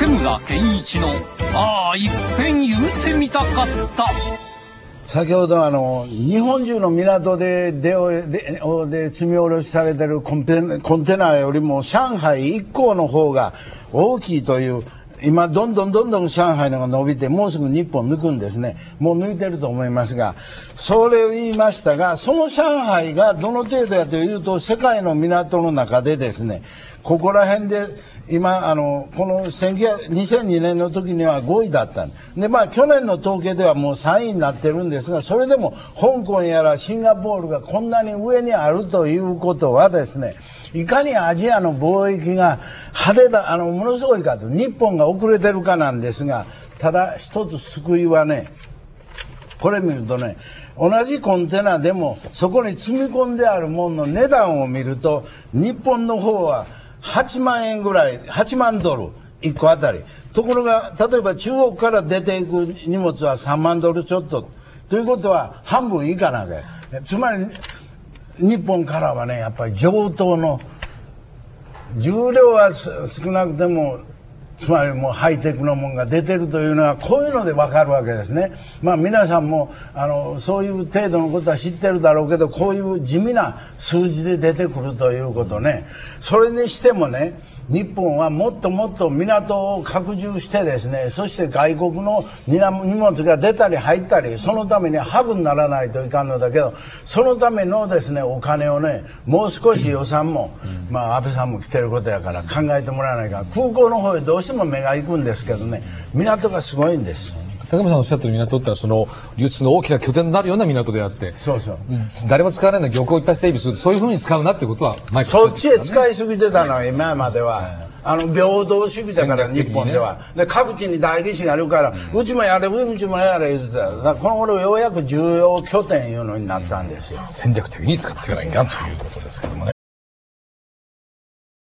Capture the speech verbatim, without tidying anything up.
村健一のああいっぺん言うてみたかった。 先ほどあの日本中の港でででで積み下ろしされてるコンテコンテナよりも上海一港の方が大きいという、今どんどんどんどん上海のが伸びて、もうすぐ日本抜くんですね。もう抜いてると思いますが、それを言いましたが、その上海がどの程度やというと、世界の港の中でですね、ここら辺で今あのこのにせんにねんの時にはごいだったんで、まあ去年の統計ではもうさんいになってるんですが、それでも香港やらシンガポールがこんなに上にあるということはですね、いかにアジアの貿易が派手だ、あのものすごいかと、日本が遅れてるかなんですが、ただ一つ救いはね、これ見るとね、同じコンテナでもそこに積み込んであるものの値段を見ると、日本の方ははちまんえんぐらい、はちまんドルいっこあたり。ところが例えば中国から出ていく荷物はさんまんドルちょっとということは半分以下なわけ。つまり日本からはね、やっぱり上等の重量は少なくても、つまりもうハイテクのものが出てるというのはこういうのでわかるわけですね。まあ皆さんもあのそういう程度のことは知ってるだろうけど、こういう地味な数字で出てくるということね。それにしてもね、日本はもっともっと港を拡充してですね、そして外国の荷物が出たり入ったり、そのためにハブにならないといかんのだけど、そのためのですねお金をね、もう少し予算も、まあ安倍さんも来てることやから考えてもらわないから、空港の方へどうしても目が行くんですけどね、港がすごいんです。 高山さんおっしゃってる港ってのはその流通の大きな拠点になるような港であって、 そうそう、 誰も使わないような漁港をいっぱい整備する、そういうふうに使うなっていうことは前からそっちへ使いすぎてたのは今までは。あの平等主義だから、日本では、ね、で各地に大基地があるから、うん、うちもやれうちもやれ言ってた。だからこの頃ようやく重要拠点いうのになったんですよ。 戦略的に使っていかないかんということですけどもね。